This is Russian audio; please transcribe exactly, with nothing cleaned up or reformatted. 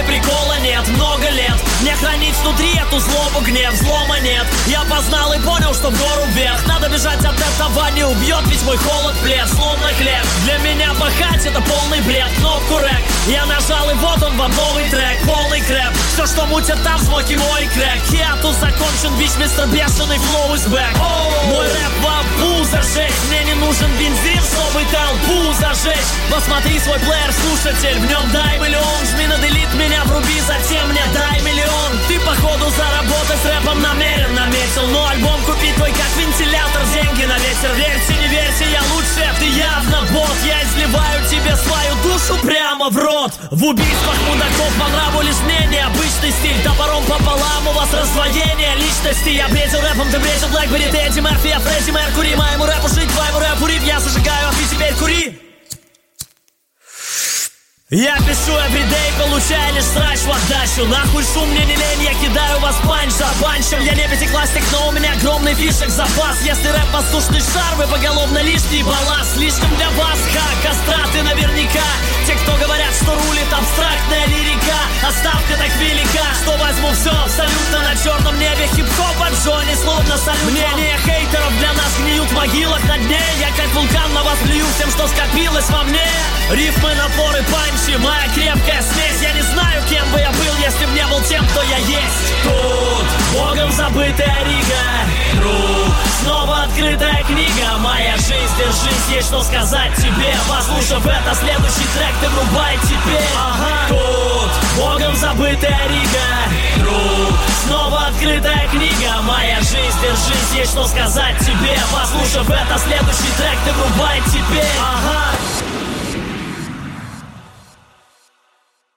весе прикола нет. Много лет не хранить внутри эту злобу, гнев, взлома нет. Я познал и понял, что в гору вверх надо бежать от этого, не убьет ведь мой холод плед, словно хлеб. Для меня пахать это полный бред. Кнопку рэк я нажал, и вот он вам новый трек, полный крэп. Все, что мутят там, смоки мой крэк. Хиатус закончен, бич, мистер бешеный, флоу is back. Oh! Мой рэп вам пул зажечь. Мне не нужен бензин, чтобы толпу зажечь. Посмотри свой плеер, слушатель, в нем дай миллион. Жми на делит, меня вруби, затем мне дай миллион. Ты походу заработать с рэпом намерен наметил, но альбом купить твой как вентилятор, деньги на ветер. Верьте, не верьте, я лучше, ты явно бот. Я изливаю тебе свою душу прямо в рот. В убийствах мудаков по нраву лишь мне необычный стиль. Топором пополам у вас раздвоение личности. Я бредил рэпом, ты бредил Блэкбери, ты Эдди Мерфи, я Фредди Меркури. Моему рэпу жить, твоему рэпу риф, я зажигаю, а ты теперь кури. Я пишу everyday, получая лишь срач в отдачу. Нахуй шум, мне не лень, я кидаю вас панч за панчем. Я не пятиклассник, но у меня огромный фишек запас. Если рэп воздушный шар, вы поголовно лишний балласт. Слишком для вас, ха, кастраты наверняка. Те, кто говорят, что рулит абстрактная лирика. А ставка так велика, что возьму все абсолютно на черном небе. Хип-хоп от Джонни, словно салют. Мнения хейтеров для нас гниют в могилах на дне. Я как вулкан на вас плюю всем, что скопилось во мне. Рифмы, напоры, панчи, моя крепкая смесь. Я не знаю, кем бы я был, если б не был тем, кто я есть. Тут богом забытая Рига, друг, снова открытая книга. Моя жизнь, держись, есть что сказать тебе. Послушав это, следующий трек ты врубай теперь. Ага. Тут богом забытая Рига, друг, снова открытая книга. Моя жизнь, держись, есть что сказать тебе. Послушав это, следующий трек ты врубай теперь. Ага.